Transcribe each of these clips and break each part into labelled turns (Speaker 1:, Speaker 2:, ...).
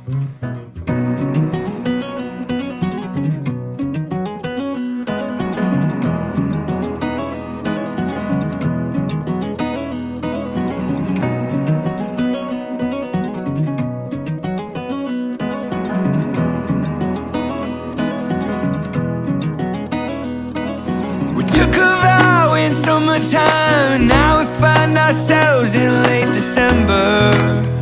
Speaker 1: Took a vow in summertime, and now we find ourselves in late December.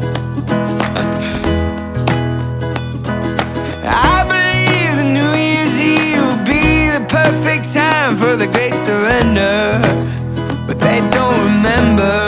Speaker 1: I believe the New Year's Eve will be the perfect time for the great surrender, but they don't remember.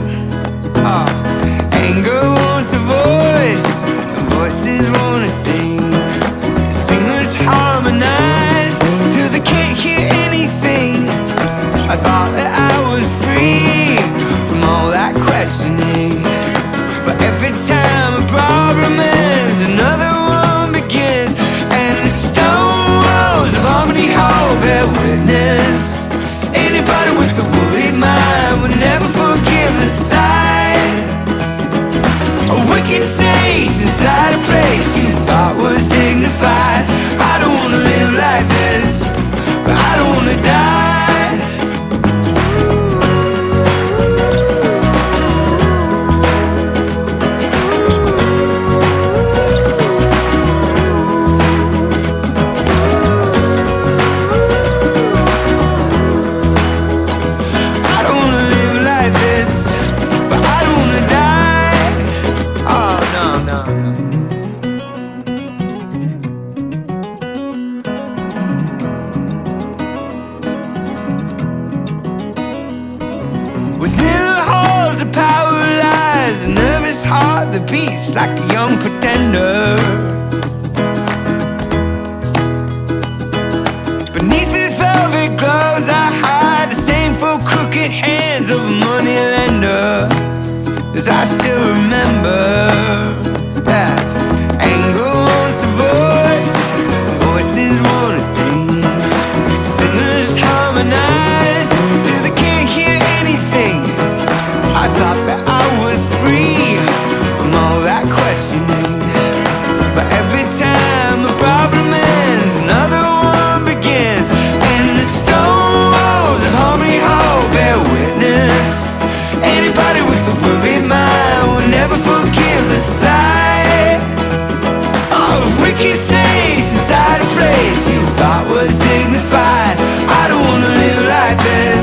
Speaker 1: Anger wants a voice, and voices wanna sing. The singers harmonize till they can't hear anything. I thought that I was free from all that questioning, but every time a problem ends, another one begins, and the stone walls of Harmony Hall bear witness. Anybody with a worried mind would never forgive the sight of wicked snakes inside a place you thought was dignified. I don't wanna live like this, but I don't wanna die. Within the halls of power lies a nervous heart that beats like a young pretender. Beneath his velvet gloves I hide the shameful crooked hands of a money lender, as I still remember. Anger wants a voice, voices wanna sing. Singers harmonize till they can't hear anything. I thought that I was free from all that questioning, but every time a problem ends, another one begins, and the stone walls of Harmony Hall bear witness. Anybody with a worried mind will never forgive the sight of wicked snakes inside a place you thought was dignified. I don't wanna live like this.